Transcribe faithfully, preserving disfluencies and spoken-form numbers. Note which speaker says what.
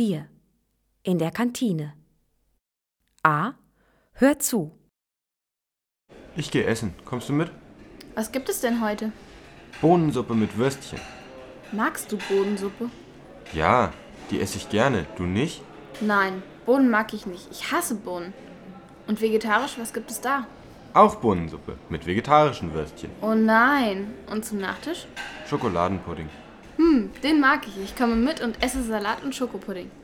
Speaker 1: vier. In der Kantine. A. Hör zu.
Speaker 2: Ich gehe essen. Kommst du mit?
Speaker 3: Was gibt es denn heute?
Speaker 2: Bohnensuppe mit Würstchen.
Speaker 3: Magst du Bohnensuppe?
Speaker 2: Ja, die esse ich gerne. Du nicht?
Speaker 3: Nein, Bohnen mag ich nicht. Ich hasse Bohnen. Und vegetarisch, was gibt es da?
Speaker 2: Auch Bohnensuppe mit vegetarischen Würstchen.
Speaker 3: Oh nein. Und zum Nachtisch?
Speaker 2: Schokoladenpudding.
Speaker 3: Hm, den mag ich. Ich komme mit und esse Salat und Schokopudding.